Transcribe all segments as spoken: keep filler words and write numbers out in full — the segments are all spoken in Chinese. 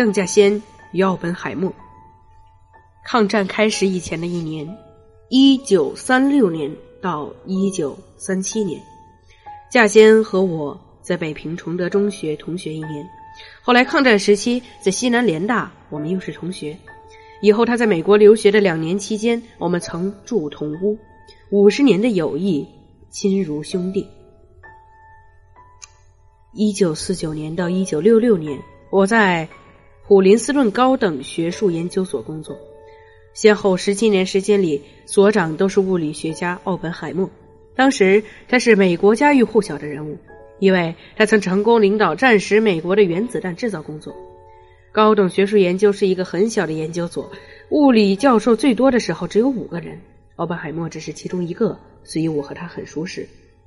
邓稼先与奥本海默。抗战开始以前的一年，一九三六年到一九三七年，稼先和我在北平崇德中学同学一年，后来抗战时期在西南联大我们又是同学，以后他在美国留学的两年期间，我们曾住同屋，五十年的友谊，亲如兄弟。一九四九年到一九六六年，我在普林斯顿高等学术研究所工作，先后十七年时间里，所长都是物理学家奥本海默。当时他是美国家喻户晓的人物，因为他曾成功领导战时美国的原子弹制造工作。高等学术研究是一个很小的研究所，物理教授最多的时候只有五个人，奥本海默只是其中一个，所以我和他很熟识。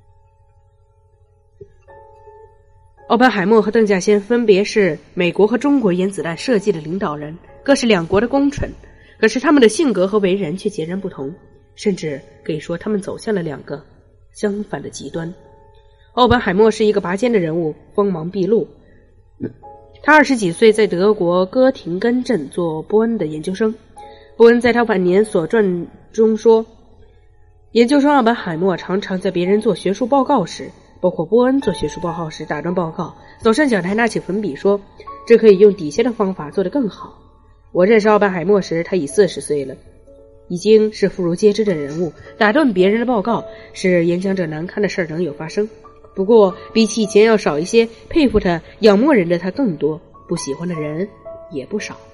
奥本海默和邓稼先分别是美国和中国原子弹设计的领导人，各是两国的功臣，可是他们的性格和为人却截然不同，甚至可以说他们走向了两个相反的极端。奥本海默是一个拔尖的人物，锋芒毕露。他二十几岁在德国哥廷根镇做波恩的研究生。波恩在他晚年所传中说，研究生奥本海默常常在别人做学术报告时，包括波恩做学术报告时打断报告，走上讲台拿起粉笔说，这可以用底下的方法做得更好。我认识奥本海默时他已四十岁了，已经是妇孺皆知的人物，打断别人的报告使演讲者难堪的事仍有发生。不过比起以前要少一些，佩服他仰慕人的他更多，不喜欢的人也不少。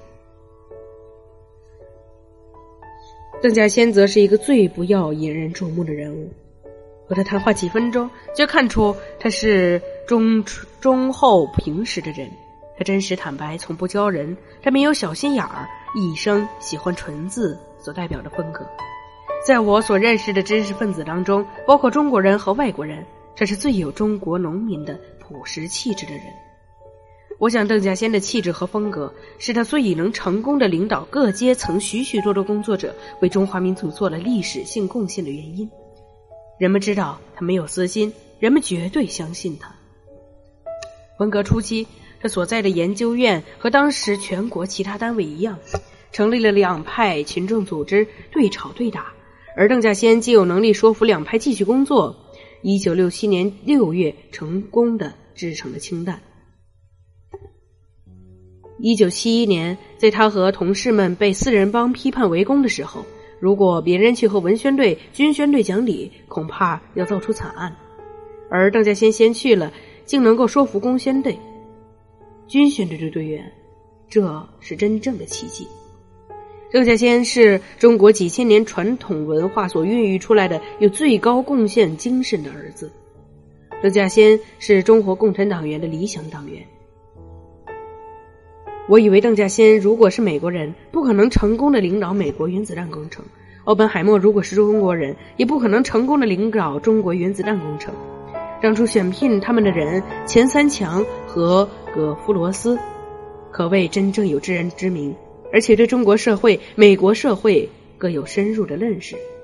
邓稼先则是一个最不要引人注目的人物，和他谈话几分钟就看出他是忠忠厚平实的人，他真实坦白，从不教人，他没有小心眼儿，一生喜欢纯字所代表的风格。在我所认识的知识分子当中，包括中国人和外国人，这是最有中国农民的朴实气质的人。我想邓稼先的气质和风格是他所以能成功的领导各阶层许许多多工作者，为中华民族做了历史性贡献的原因。人们知道他没有私心，人们绝对相信他。文革初期，他所在的研究院和当时全国其他单位一样，成立了两派群众组织，对吵对打，而邓稼先既有能力说服两派继续工作，一九六七年六月成功的制成了氢弹。一九七一年，在他和同事们被四人帮批判围攻的时候，如果别人去和文宣队、军宣队讲理，恐怕要造出惨案。而邓稼先先去了，竟能够说服工宣队、军宣队的队员，这是真正的奇迹。邓稼先是中国几千年传统文化所孕育出来的有最高贡献精神的儿子。邓稼先是中国共产党员的理想党员。我以为邓稼先如果是美国人，不可能成功的领导美国原子弹工程；奥本海默如果是中国人，也不可能成功的领导中国原子弹工程。当初选聘他们的人钱三强和葛夫罗斯，可谓真正有知人之明，而且对中国社会、美国社会各有深入的认识。